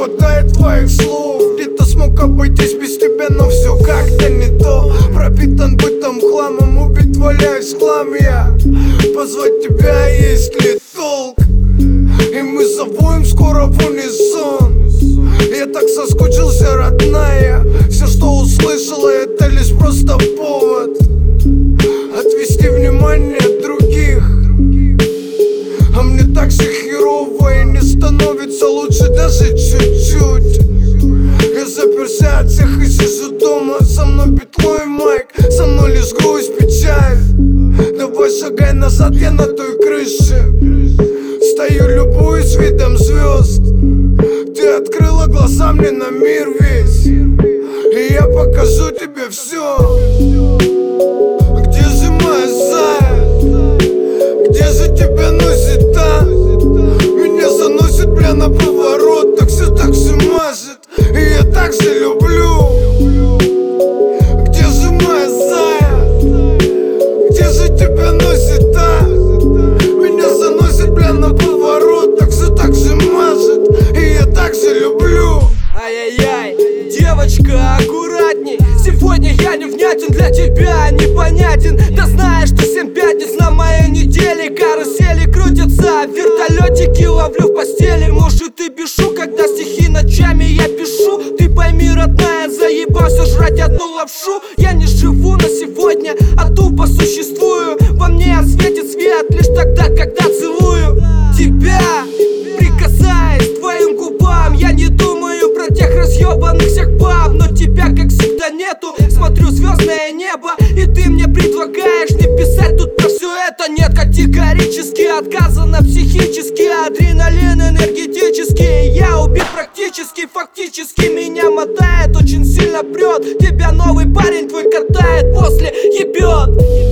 хватает твоих слов. Где-то смог обойтись без тебя, но все как-то не то. Пропитан бытом хламом, убит валяюсь в хлам я. Позвать тебя, есть ли толк? И мы завоем скоро в унисон. Я так соскучился, родная. Все, что услышала, это лишь просто повод отвести внимание других. А мне так же херово и не становится лучше даже чуть-чуть. Я заперся от всех и сижу дома. Со мной петло и майк, со мной лишь грусть, печаль. Давай шагай назад, я на той крыше стою, любуюсь видом звезд. Ты открыла глаза мне на мир весь, и я покажу тебе все. Где же моя зая? Где же тебя носит, а? Меня заносит, бля, на поворот. Так все так же мажет, и я так же люблю. Где же моя зая? Где же тебя носит, а? Меня заносит, бля, на поворот. Так все так же мажет, и я так же люблю. Ай-яй-яй, девочка, аккуратней. Сегодня я невнятен, для тебя непонятен. Да знаешь, что 7 пятниц на моей неделе. Карусели крутятся, вертолетики ловлю в постели. Может и бешу, когда стихи ночами я пишу. Ты пойми, родная, заебался жрать одну лапшу. Я не живу на сегодня, а тупо существую. Во мне светит свет лишь тогда, когда целую тебя, прикасаясь к твоим губам. Я не думаю про тех разъебанных всех баб, но тебя, как всегда, нету. Смотрю звездное небо, и ты мне предлагаешь не писать тут про все это. Нет, категорически отказано психически. Адреналин энергетический, я убит практически. Фактически меня мотает, очень сильно прет. Тебя новый парень твой катает, после ебет.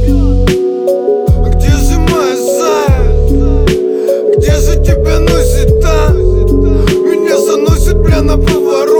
Где же моя зая? Где же тебя носит, а? Меня заносит, бля, на поворот.